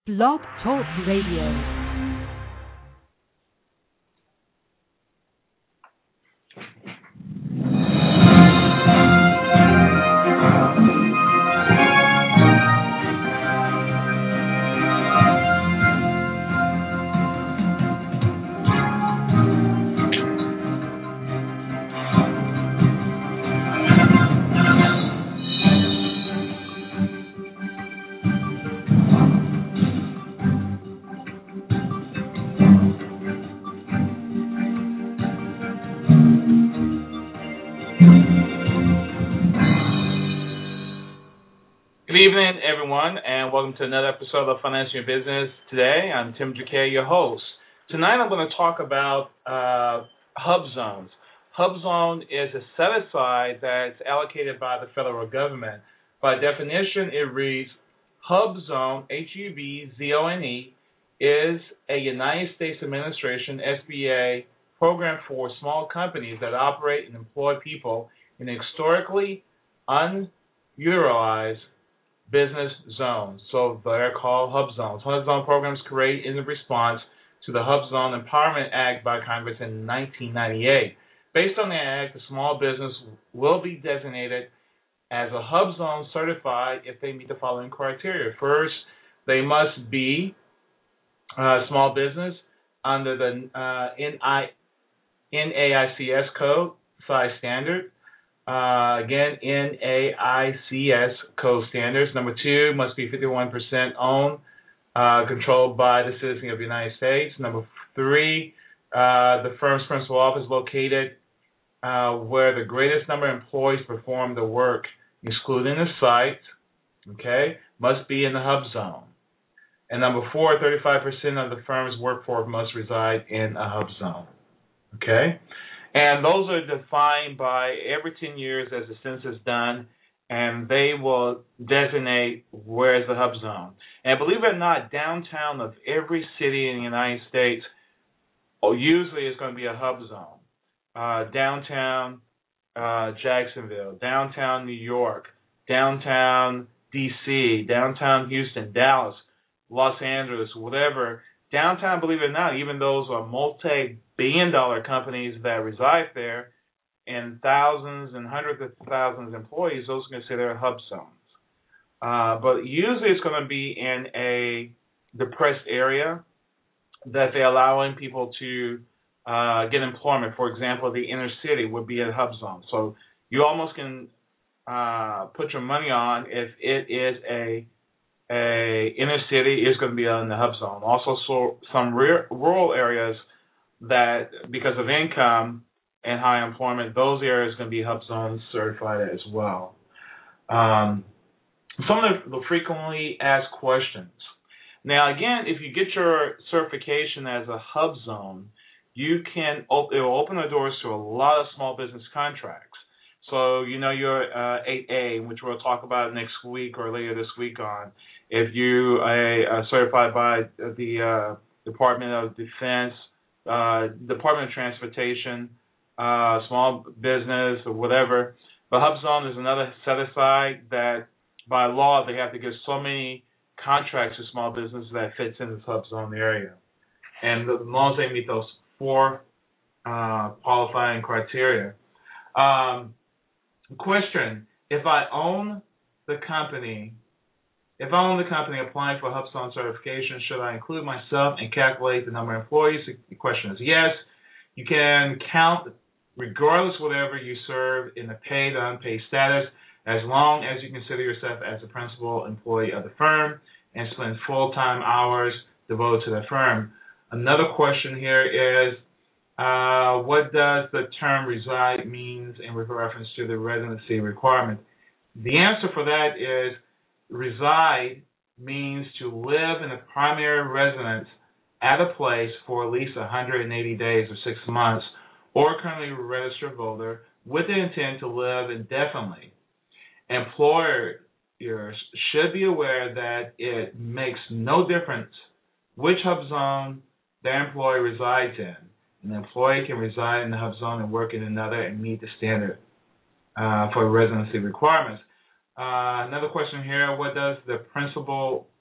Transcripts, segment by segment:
Blog Talk Radio. Good evening, everyone, and welcome to another episode of Financial Business. Today, I'm Tim Duque, your host. Tonight, I'm going to talk about hub zones. Hub zone is a set-aside that's allocated by the federal government. By definition, it reads, Hub Zone, HUBZONE, is a United States administration, SBA, program for small companies that operate and employ people in historically unutilized business zones. So they're called hub zones. Hub zone programs created in response to the Hub Zone Empowerment Act by Congress in 1998. Based on the act, a small business will be designated as a hub zone certified if they meet the following criteria. First, they must be a small business under the NAICS code size standard. Again, NAICS code standards. Number two, must be 51% owned, controlled by the citizen of the United States. Number three, the firm's principal office located where the greatest number of employees perform the work, excluding the site, okay, must be in the hub zone. And number four, 35% of the firm's workforce must reside in a hub zone, okay? And those are defined by every 10 years as the census is done, and they will designate where is the hub zone. And believe it or not, downtown of every city in the United States usually is going to be a hub zone. Downtown Jacksonville, downtown New York, downtown D.C., downtown Houston, Dallas, Los Angeles, whatever. Downtown, believe it or not, even those are multi-billion-dollar companies that reside there and thousands and hundreds of thousands of employees, those are considered hub zones. But usually it's going to be in a depressed area that they're allowing people to get employment. For example, the inner city would be a hub zone. So you almost can put your money on if it is a inner city is going to be in the hub zone. Also, some rural areas that, because of income and high employment, those areas are going to be hub zones certified as well. Some of the frequently asked questions. Now, again, if you get your certification as a hub zone, it will open the doors to a lot of small business contracts. So, you know, your 8A, which we'll talk about next week or later this week on. If you are certified by the Department of Defense, Department of Transportation, small business, or whatever, the hub zone is another set-aside that by law they have to give so many contracts to small businesses that fits in this hub zone area. And as long as they meet those four qualifying criteria. Question, if I own the company applying for hub zone certification, should I include myself and calculate the number of employees? The question is yes. You can count regardless whatever you serve in the paid or unpaid status, as long as you consider yourself as a principal employee of the firm and spend full-time hours devoted to the firm. Another question here is, what does the term reside means in reference to the residency requirement? The answer for that is reside means to live in a primary residence at a place for at least 180 days or 6 months, or currently a registered voter with the intent to live indefinitely. Employers should be aware that it makes no difference which hub zone their employee resides in. An employee can reside in the hub zone and work in another and meet the standard for residency requirements. Another question here, what does the principal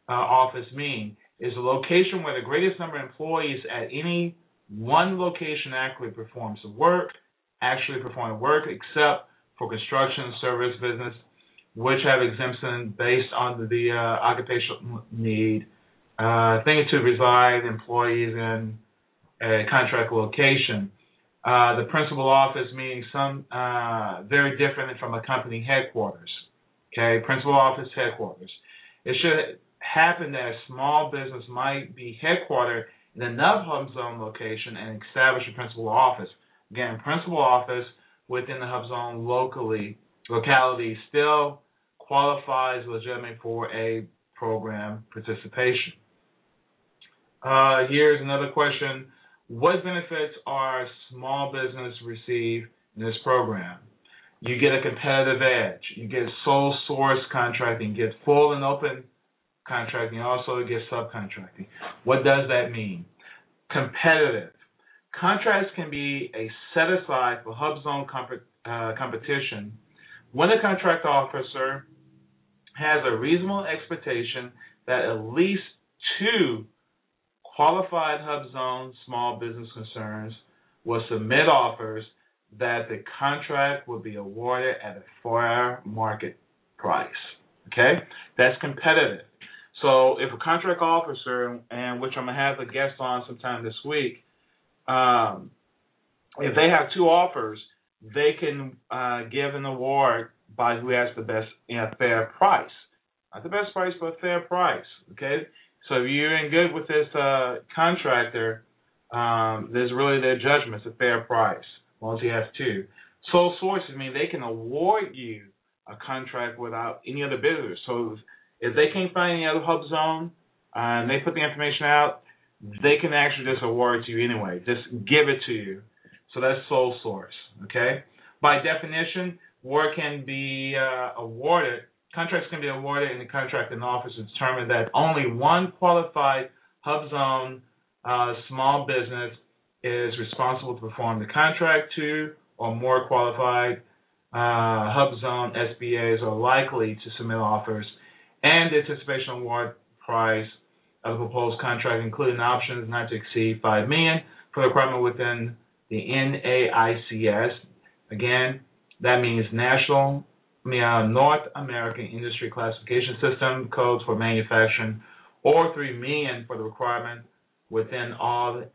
office mean? Is a location where the greatest number of employees at any one location actually perform the work, except for construction, service, business, which have exemption based on the occupational need. Thing to reside employees in a contract location. The principal office meaning some very different from a company headquarters. Okay, principal office headquarters. It should happen that a small business might be headquartered in another hub zone location and establish a principal office. Again, principal office within the hub zone locality still qualifies legitimately for a program participation. Here's another question. What benefits are small business receive in this program? You get a competitive edge. You get sole source contracting. You get full and open contracting. You also get subcontracting. What does that mean? Competitive. Contracts can be a set aside for hub zone competition when a contract officer has a reasonable expectation that at least two qualified hub zone small business concerns will submit offers that the contract will be awarded at a fair market price. Okay? That's competitive. So if a contract officer, and which I'm going to have a guest on sometime this week, if they have two offers, they can give an award by who has the best fair price. Not the best price, but a fair price. Okay? So if you're in good with this contractor, there's really their judgment. It's a fair price, as long as he has two. Sole sources mean they can award you a contract without any other bidders. So if they can't find any other hub zone and they put the information out, they can actually just award it to you anyway. Just give it to you. So that's sole source. Okay. By definition, work can be awarded. Contracts can be awarded in the contracting office to determine that only one qualified hub zone small business is responsible to perform the contract. Two or more qualified hub zone SBAs are likely to submit offers, and the anticipation award price of the proposed contract, including options not to exceed $5 million for the requirement within the NAICS. Again, that means North American Industry Classification System codes for manufacturing, or $3 million for the requirement within all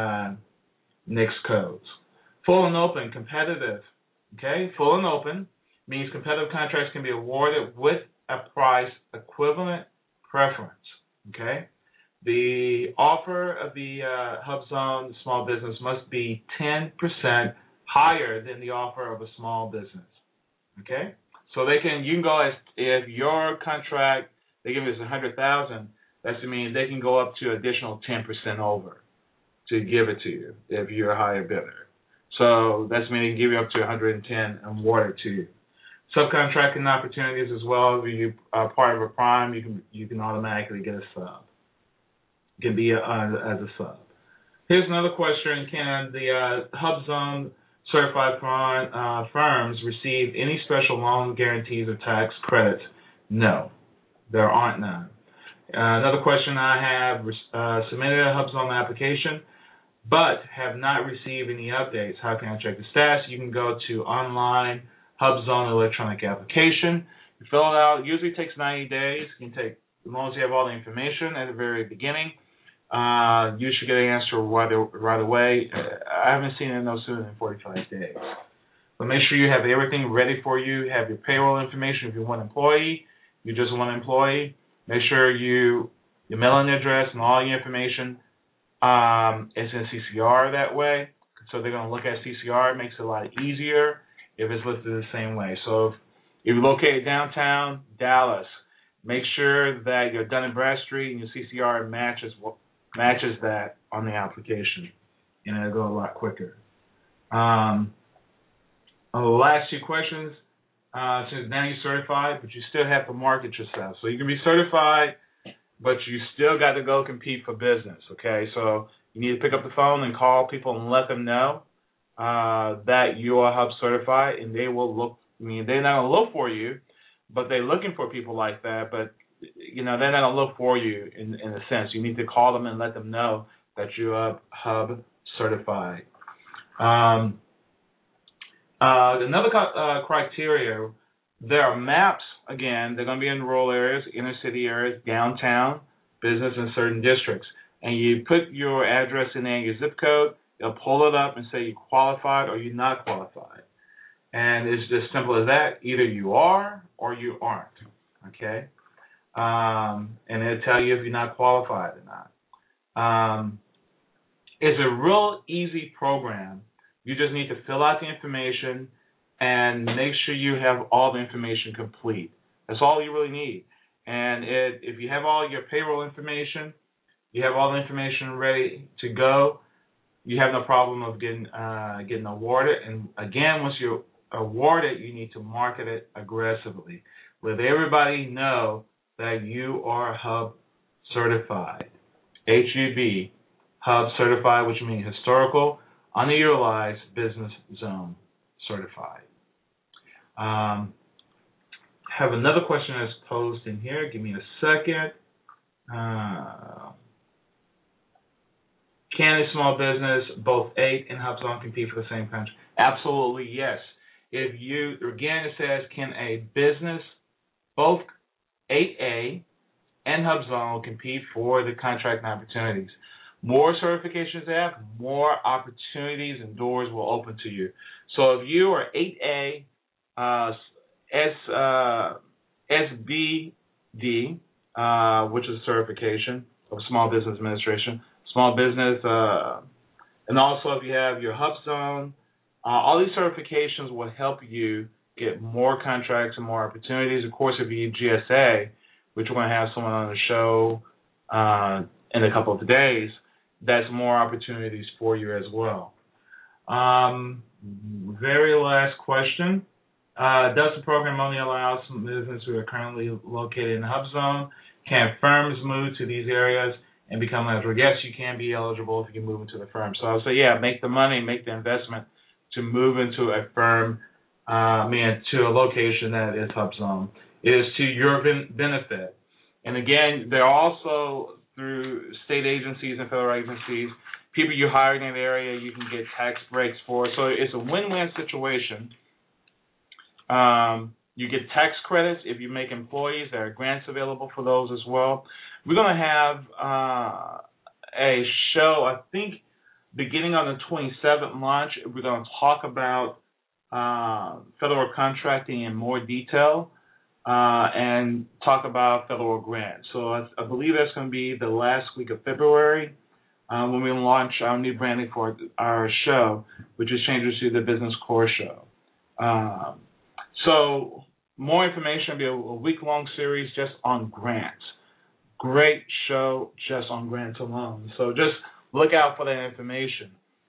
NAICS codes. Full and open, competitive. Okay, full and open means competitive contracts can be awarded with a price equivalent preference. Okay, the offer of the hub zone small business must be 10% higher than the offer of a small business. Okay. So you can go if your contract they give us $100,000. That means they can go up to additional 10% over to give it to you if you're a higher bidder. So that's meaning they can give you up to 110 and award it to you. Subcontracting opportunities as well. If you are part of a prime, you can automatically get a sub. You can be as a sub. Here's another question: can the hub zone certified firms receive any special loan guarantees or tax credits? No, there aren't none. Another question I have, submitted a hub zone application, but have not received any updates. How can I check the status? You can go to online hub zone electronic application. You fill it out. It usually takes 90 days. It can take, as long as you have all the information at the very beginning. You should get an answer right away. I haven't seen it no sooner than 45 days. But make sure you have everything ready for you. Have your payroll information if you're one employee. You're just one employee. Make sure your mailing address and all your information is in CCR that way. So they're going to look at CCR. It makes it a lot easier if it's listed the same way. So if you're located downtown Dallas, make sure that your Dun & Bradstreet and your CCR matches that on the application, and it'll go a lot quicker. The last two questions, since now you're certified, but you still have to market yourself. So you can be certified, but you still got to go compete for business, okay? So you need to pick up the phone and call people and let them know that you are hub certified, and they will look, they're not going to look for you, but they're looking for people like that, but they're not gonna look for you in a sense. You need to call them and let them know that you're Hub certified. Another criteria, there are maps. Again, they're going to be in rural areas, inner city areas, downtown, business in certain districts. And you put your address in there, your zip code, it'll pull it up and say you're qualified or you're not qualified. And it's just simple as that. Either you are or you aren't. Okay? And it'll tell you if you're not qualified or not. It's a real easy program. You just need to fill out the information and make sure you have all the information complete. That's all you really need. And if you have all your payroll information, you have all the information ready to go, you have no problem of getting awarded. And again, once you're awarded, you need to market it aggressively. Let everybody know that you are Hub certified. HUB, Hub certified, which means historical underutilized business zone certified. Have another question that's posed in here. Give me a second. Can a small business, both 8 and Hub Zone, compete for the same contract? Absolutely, yes. If you, again, it says, can a business, both 8A and Hub Zone, compete for the contract and opportunities? More certifications they have, more opportunities and doors will open to you. So if you are 8A, SBD, which is a certification of Small Business Administration, small business, and also if you have your Hub Zone, all these certifications will help you get more contracts and more opportunities. Of course, if you GSA, which we're going to have someone on the show in a couple of days, that's more opportunities for you as well. Very last question. Does the program only allow some businesses who are currently located in the Hub Zone? Can firms move to these areas and become eligible? Yes, you can be eligible if you can move into the firm. So I would say, yeah, make the money, make the investment to move into a firm, to a location that is Hub Zone. It is to your benefit. And again, they're also through state agencies and federal agencies, people you hire in that area, you can get tax breaks for. So it's a win-win situation. You get tax credits if you make employees. There are grants available for those as well. We're going to have a show, I think, beginning on the 27th launch. We're going to talk about federal contracting in more detail and talk about federal grants. So I believe that's going to be the last week of February when we launch our new branding for our show, which is Changes to the Business Core Show. So more information will be a week-long series just on grants. Great show just on grants alone. So just look out for that information.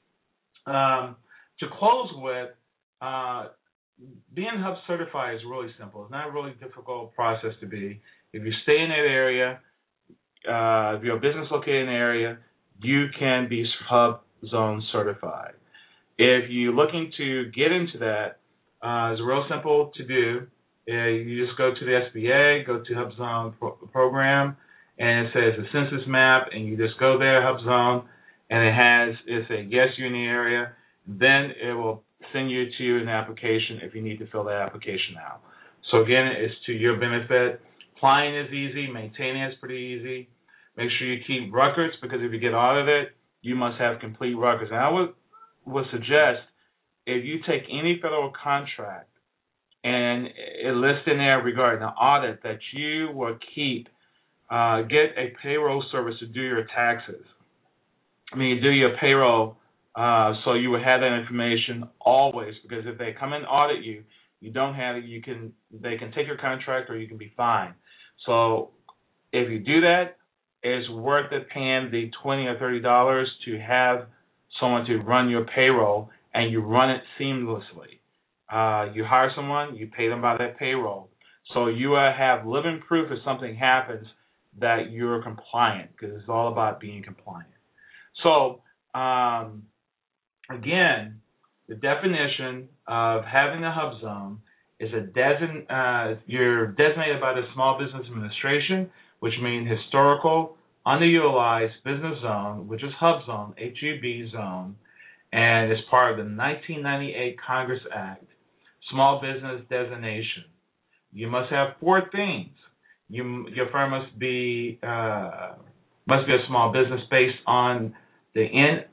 To close with, being Hub certified is really simple. It's not a really difficult process to be. If you stay in that area, if you're a business located in the area, you can be Hub Zone certified. If you're looking to get into that, it's real simple to do. You just go to the SBA, go to Hub Zone program, and it says the census map, and you just go there, Hub Zone, and it says yes, you're in the area. Then it will send you to an application if you need to fill that application out. So again, it's to your benefit. Applying is easy, maintaining is pretty easy. Make sure you keep records, because if you get audited, you must have complete records. And I would suggest, if you take any federal contract and it lists in there regarding the audit, that you will get a payroll service to do your taxes. Do your payroll, so you will have that information always, because if they come and audit you, you don't have it, they can take your contract or you can be fined. So if you do that, it's worth it paying the $20 or $30 to have someone to run your payroll, and you run it seamlessly. You hire someone, you pay them by that payroll. So you have living proof if something happens that you're compliant, because it's all about being compliant. So, again, the definition of having a Hub Zone You're designated by the Small Business Administration, which means historical underutilized business zone, which is HUB zone, HUB zone, and is part of the 1998 Congress Act, small business designation. You must have 4 things. Your firm must be a small business based on the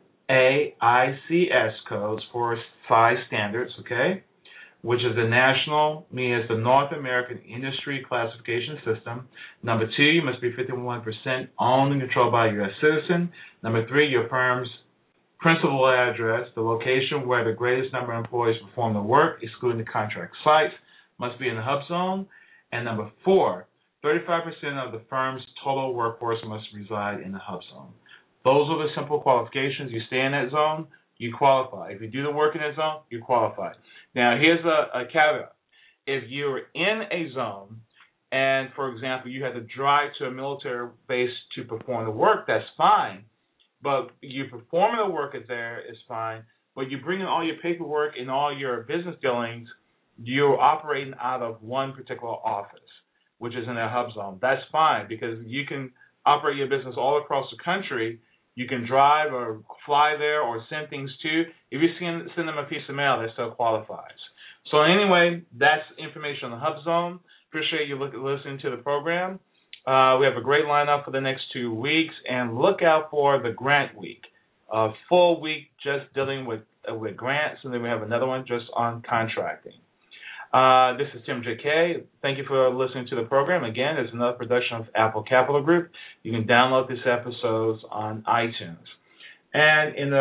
NAICS codes for size standards, okay, which is the national, meaning it's the North American Industry Classification System. Number 2, you must be 51% owned and controlled by a U.S. citizen. Number 3, your firm's principal address, the location where the greatest number of employees perform the work, excluding the contract sites, must be in the HUB zone. And number 4, 35% of the firm's total workforce must reside in the HUB zone. Those are the simple qualifications. You stay in that zone, you qualify. If you do the work in that zone, you qualify. Now, here's a caveat. If you're in a zone and, for example, you had to drive to a military base to perform the work, that's fine. But you performing the work there is fine. But you bring in all your paperwork and all your business dealings, you're operating out of one particular office, which is in a HUB zone. That's fine because you can operate your business all across the country. You can drive or fly there or send things to. If you send them a piece of mail, that still qualifies. So anyway, that's information on the HUB zone. Appreciate you listening to the program. We have a great lineup for the next 2 weeks, and look out for the grant week, a full week just dealing with grants, and then we have another one just on contracting. This is Tim J.K. Thank you for listening to the program. Again, it's another production of Apple Capital Group. You can download these episodes on iTunes. And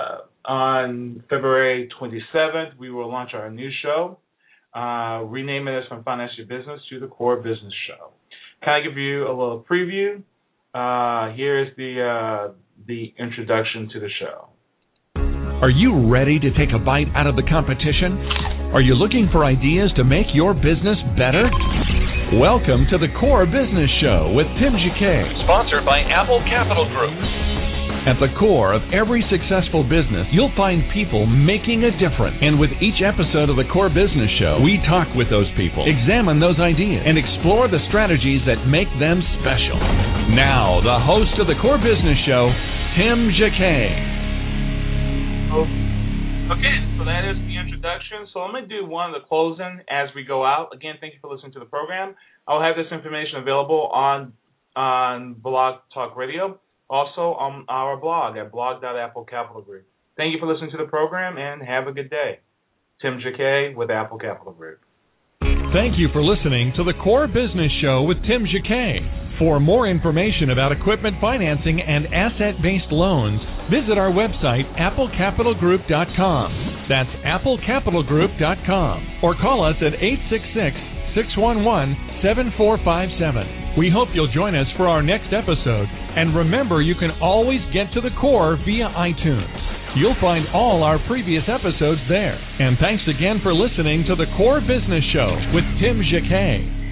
on February 27th, we will launch our new show, renaming it from Finance Your Business to the Core Business Show. Can I give you a little preview? Here's the introduction to the show. Are you ready to take a bite out of the competition? Are you looking for ideas to make your business better? Welcome to the Core Business Show with Tim J.K., sponsored by Apple Capital Group. At the core of every successful business, you'll find people making a difference. And with each episode of the Core Business Show, we talk with those people, examine those ideas, and explore the strategies that make them special. Now, the host of the Core Business Show, Tim J.K. Okay, so that is the introduction. So I'm going to do one of the closing as we go out. Again, thank you for listening to the program. I'll have this information available on Blog Talk Radio, also on our blog at blog.Apple Capital Group. Thank you for listening to the program, and have a good day. Tim J.K. with Apple Capital Group. Thank you for listening to the Core Business Show with Tim J.K. For more information about equipment financing and asset-based loans, visit our website, applecapitalgroup.com. That's applecapitalgroup.com. Or call us at 866-611-7457. We hope you'll join us for our next episode. And remember, you can always get to the core via iTunes. You'll find all our previous episodes there. And thanks again for listening to the Core Business Show with Tim J.K.